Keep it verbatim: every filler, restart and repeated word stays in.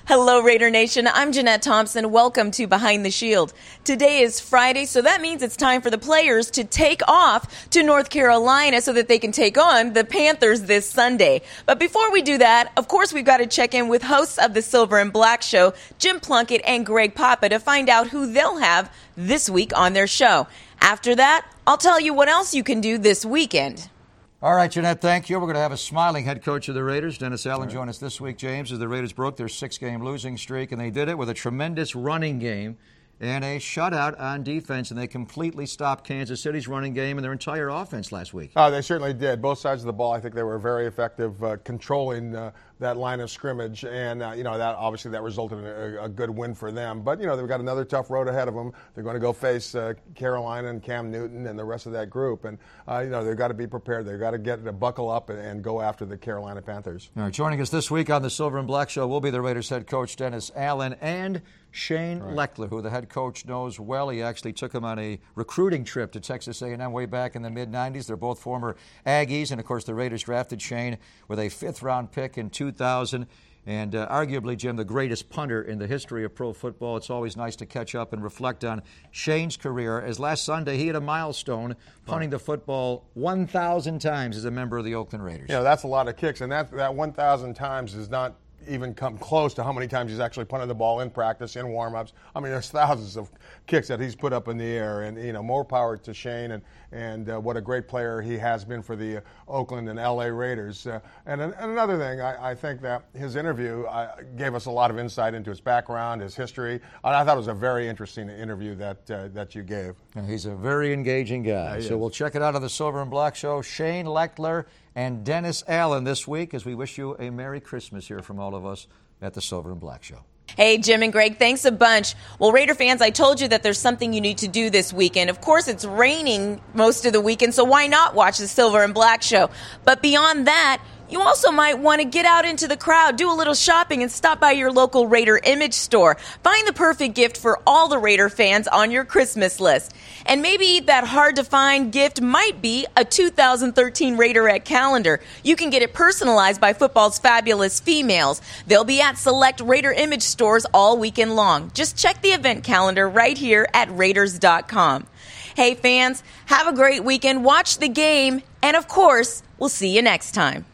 Hello, Raider Nation. I'm Jeanette Thompson. Welcome to Behind the Shield. Today is Friday, so that means it's time for the players to take off to North Carolina so that they can take on the Panthers this Sunday. But before we do that, of course, we've got to check in with hosts of the Silver and Black Show, Jim Plunkett and Greg Papa, to find out who they'll have this week on their show. After that, I'll tell you what else you can do this weekend. All right, Jeanette, thank you. We're going to have a smiling head coach of the Raiders, Dennis Allen, right, join us this week, James, as the Raiders broke their six-game losing streak, and they did it with a tremendous running game and a shutout on defense, and they completely stopped Kansas City's running game and their entire offense last week. Oh, they certainly did. Both sides of the ball, I think they were very effective uh, controlling uh, that line of scrimmage, and uh, you know that obviously that resulted in a, a good win for them. But you know they've got another tough road ahead of them. They're going to go face uh, Carolina and Cam Newton and the rest of that group, and uh, you know they've got to be prepared. They've got to get to buckle up and, and go after the Carolina Panthers. All right, joining us this week on the Silver and Black Show will be the Raiders head coach Dennis Allen and Shane right. Lechler, who the head coach knows well. He actually took him on a recruiting trip to Texas A and M way back in the mid nineties. They're both former Aggies, and of course the Raiders drafted Shane with a fifth-round pick in two thousand. And uh, arguably, Jim, the greatest punter in the history of pro football. It's always nice to catch up and reflect on Shane's career. As last Sunday, he hit a milestone, punting the football one thousand times as a member of the Oakland Raiders. You know, that's a lot of kicks, and that, that one thousand times is not even come close to how many times he's actually punted the ball in practice, in warm-ups. I mean, there's thousands of kicks that he's put up in the air, and, you know, more power to Shane, and, and uh, what a great player he has been for the uh, Oakland and L A Raiders. Uh, and, and another thing, I, I think that his interview uh, gave us a lot of insight into his background, his history. I, I thought it was a very interesting interview that uh, that you gave. And he's a very engaging guy. Yeah, so we'll check it out on the Silver and Black Show. Shane Lechler and Dennis Allen this week, as we wish you a Merry Christmas here from all of us at the Silver and Black Show. Hey, Jim and Greg, thanks a bunch. Well, Raider fans, I told you that there's something you need to do this weekend. Of course, it's raining most of the weekend, so why not watch the Silver and Black Show? But beyond that, you also might want to get out into the crowd, do a little shopping, and stop by your local Raider Image store. Find the perfect gift for all the Raider fans on your Christmas list. And maybe that hard-to-find gift might be a two thousand thirteen Raiderette calendar. You can get it personalized by football's fabulous females. They'll be at select Raider Image stores all weekend long. Just check the event calendar right here at Raiders dot com. Hey, fans, have a great weekend. Watch the game. And, of course, we'll see you next time.